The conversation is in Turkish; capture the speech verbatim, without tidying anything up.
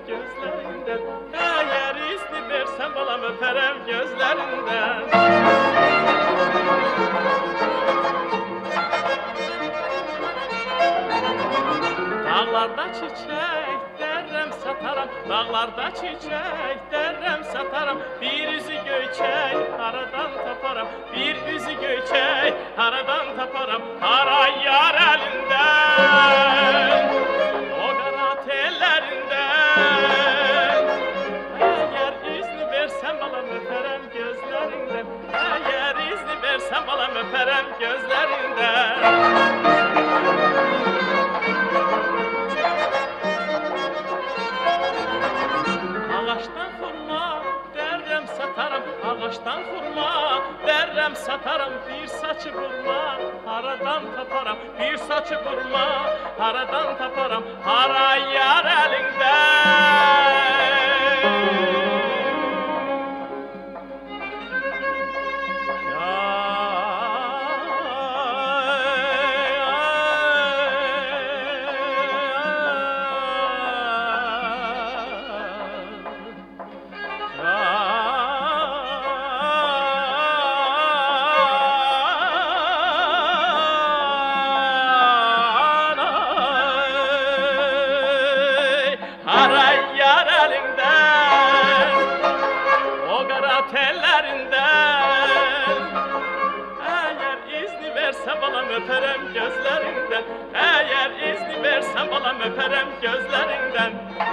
gözlerinden. Eğer izni versen balam öperem gözlerinden. Dağlarda çiçek derem satarım, dağlarda çiçek derem satarım. Bir üzü göçek haradan taparım, bir üzü göçek haradan taparım. Hara yar elinden, o kanat ellerinden. Eğer izni versen balam öperem gözlerinden. Eğer izni versen balam öperem gözlerinden. Ağaçtan vurma derrem satarım, ağaçtan vurma derrem satarım. Bir saçı vurma haradan taparım, bir saçı vurma haradan taparım. Hara yar elinden. Hara yar elinden, o kara tellerinden. Eğer izni versen balam öperem gözlerinden. Eğer izni versen balam öperem gözlerinden.